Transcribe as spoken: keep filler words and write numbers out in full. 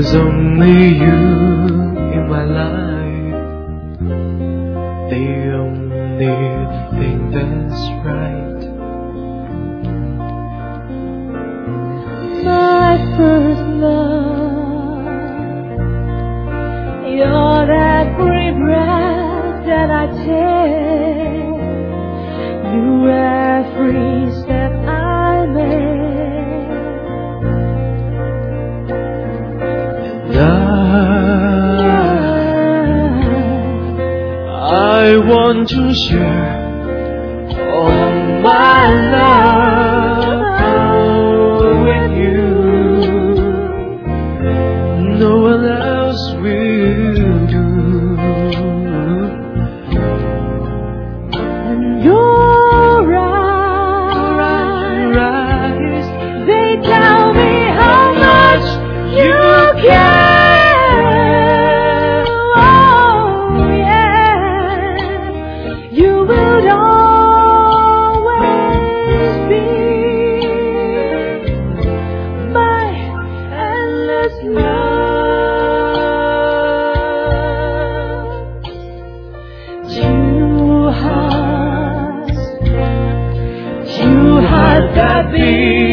There's only you in my life, the only thing that's right. My first love, you're that very breath that I take, you every step I make. I, I want to share all my love with you. No one else will do. And your eyes, they tell me how much you care. That beat